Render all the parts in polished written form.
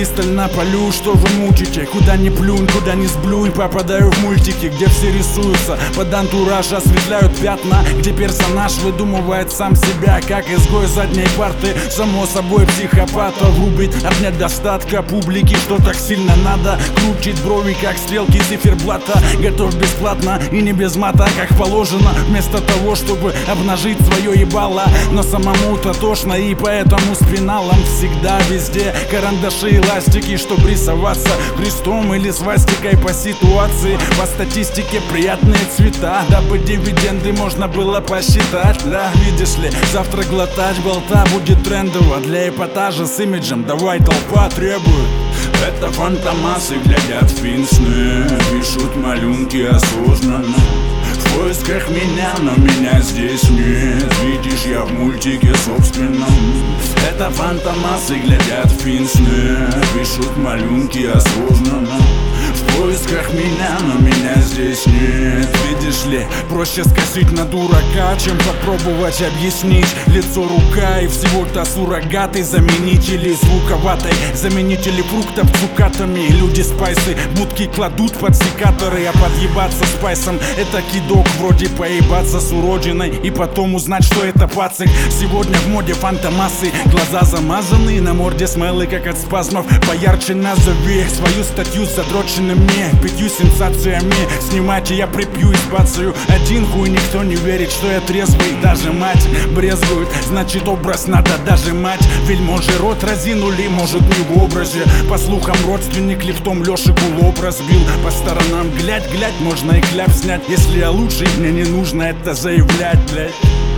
присталь на полю, что вы мучите? Куда ни плюнь, куда ни сблюнь, попадаю в мультики, где все рисуются под антураж, осветляют пятна, где персонаж выдумывает сам себя, как изгой задней парты. Само собой психопата врубить от недостатка публики, что так сильно надо крутить брови, как стрелки циферблата. Готов бесплатно и не без мата, как положено, вместо того, чтобы обнажить свое ебало. Но самому-то тошно, и поэтому с пеналом всегда везде карандаши и ластики, чтоб рисоваться крестом или свастикой по ситуации. По статистике приятные цвета, дабы дивиденды можно было посчитать. Да, видишь ли, завтра глотать болта будет трендово. Для эпатажа с имиджем давай толпа требует. Это фантомасы глядят в пенсне, пишут малюнки осознанно в поисках меня, но меня здесь нет. Видишь, я в мультике собственном. Это фантомасы глядят в пенсне, пишут малюнки осознанно в поисках меня, но меня здесь нет. Видишь ли, проще скосить на дурака, чем попробовать объяснить. Лицо, рука и всего-то суррогаты, заменители звуковатой, заменители фруктов цукатами. Люди спайсы будки кладут под секаторы, а подъебаться спайсом — это кидок, вроде поебаться с уродиной и потом узнать, что это пацик. Сегодня в моде фантомасы, глаза замазаны, на морде смайлы, как от спазмов. Поярче назови свою статью с задроченными 5 сенсациями. Снимайте, я припью и сбацаю один хуй. Никто не верит, что я трезвый, даже мать брезгует. Значит, образ надо дожимать. Вельможи рот разинули, может, не в образе. По слухам, родственник лифтом Лешику лоб разбил. По сторонам глядь, можно и кляп снять. Если я лучший, мне не нужно это заявлять, блядь.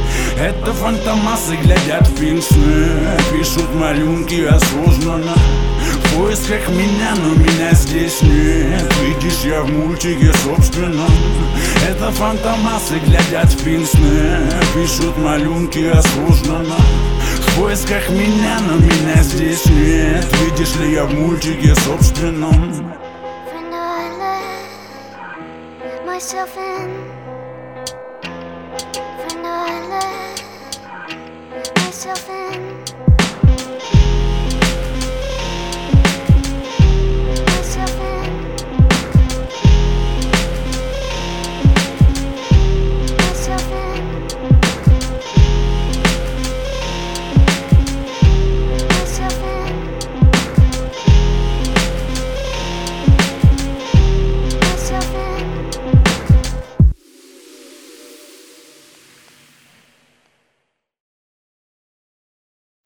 Это фантомасы глядят в пенсне, пишут малюнки осознанно в поисках меня, но меня здесь нет. Видишь, я в мультике собственном. Это фантомасы глядят в пенсне, пишут малюнки осознанно в поисках меня, но меня здесь нет. Видишь ли, я в мультике собственном. Myself in, I let myself in.